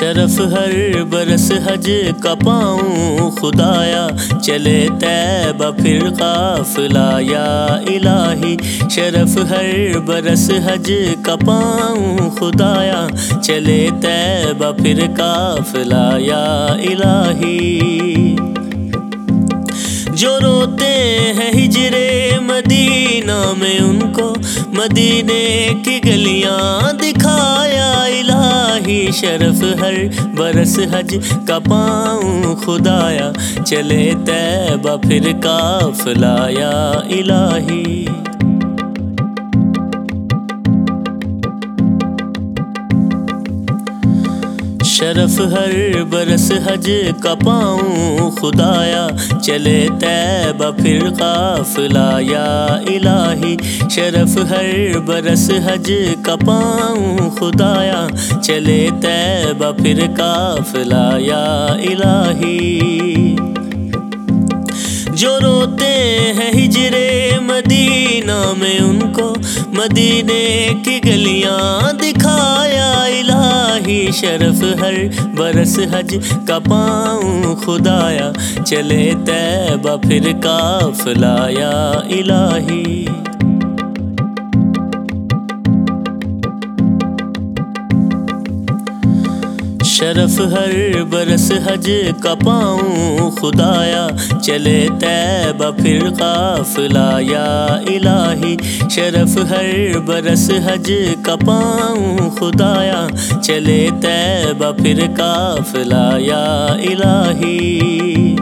شرف ہر برس حج کا پاؤں خدایا، چلے طیبہ پھر قافلہ یا الہی۔ شرف ہر برس حج کا پاؤں خدایا، چلے طیبہ پھر قافلہ یا الہی۔ جو روتے ہیں ہجر مدینہ میں، ان کو مدینے کی گلیاں دکھایا الہی۔ شرف ہر برس حج کا پاؤں خدایا، چلے طیبہ پھر قافلہ یا الہی۔ شرف ہر برس حج کا پاؤں خدایا، چلے طیبہ پھر قافلہ یا الہی۔ شرف ہر برس حج کا پاؤں خدایا، چلے طیبہ پھر قافلہ یا الہی۔ جو روتے ہیں ہجر مدینہ میں، ان کو مدینے کی گلیاں دکھایا الہی۔ شرف ہر برس حج کا پاؤں خدایا، چلے طیبہ پھر قافلہ یا الہی۔ شرف ہر برس حج کا پاؤں خدایا، چلے طیبہ پھر قافلہ یا الہی۔ شرف ہر برس حج کا پاؤں خدایا، چلے طیبہ پھر قافلہ یا الہی۔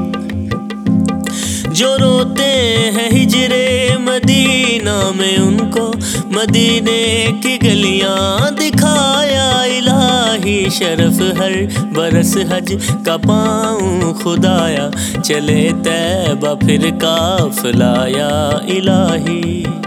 جو روتے ہیں ہجر مدینہ میں، ان کو مدینے کی گلیاں دکھایا الہی۔ شرف ہر برس حج کا پاؤں خدایا، چلے طیبہ پھر قافلہ یا الہی۔